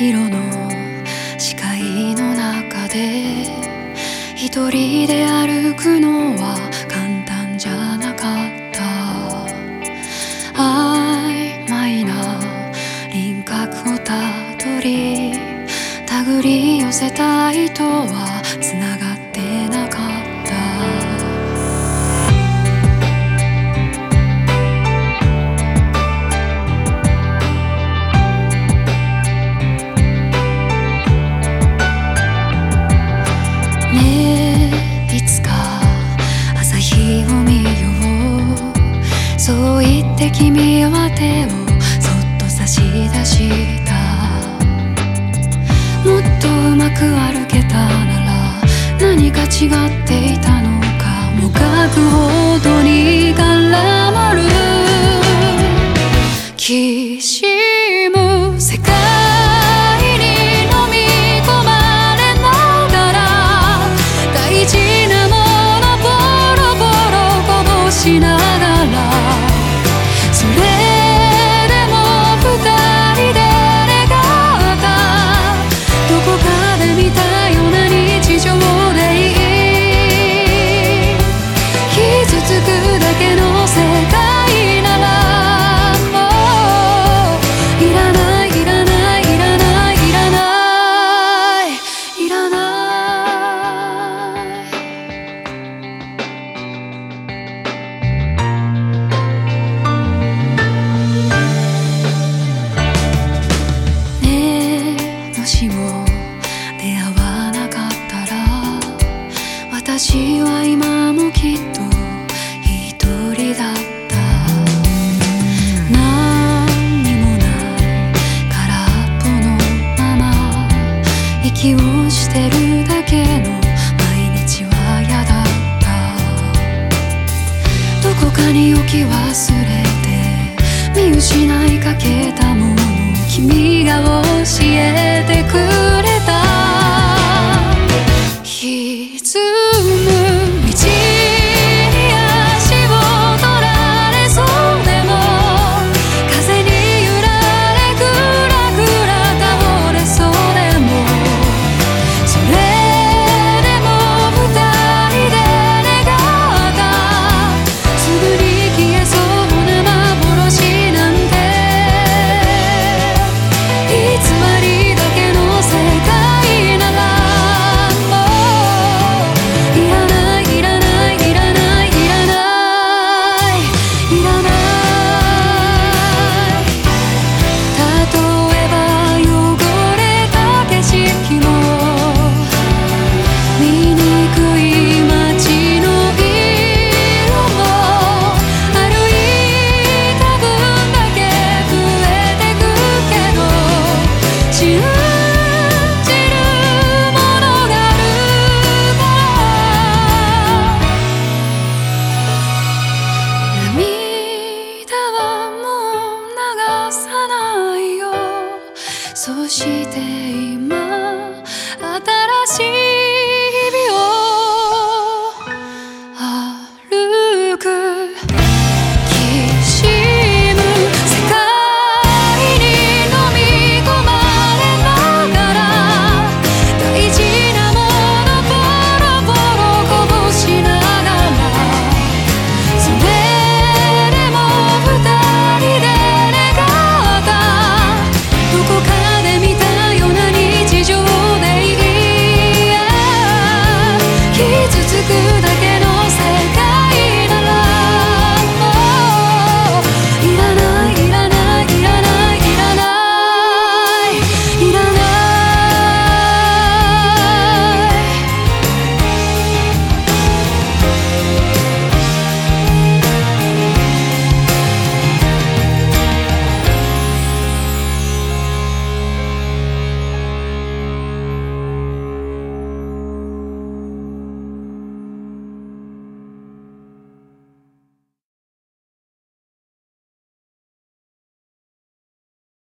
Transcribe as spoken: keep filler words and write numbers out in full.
色の視界の中で一人で歩くのは簡単じゃなかった曖昧な輪郭をたどり手繰り寄せた糸はつながってなかったそう言って君は手をそっと差し出したもっとうまく歩けたなら何か違っていたのかもがくほどに絡まるきしむ世界に飲み込まれながら大事なものボロボロこぼしながらそれでも二人で願ったどこかで見たような日常でいい傷つくだけの世界ならもういらないいらないいらないいらないいらないもしも出会わなかったら私は今もきっと一人だった何にもない空っぽのまま息をしてるだけの毎日は嫌だったどこかに置き忘れて見失いかけたもの君が教えてくれた歪む道に足を取られそうでも風に揺られぐらぐら倒れそうでもそれでも二人で願ったすぐに消えそうな幻なんて偽りだけの世界ならもういらないいらないいらないいらないいらない例えば汚れた景色も醜い街の色も歩いた分だけ増えてくけど信じるものがあるから涙はもう流さないよそして今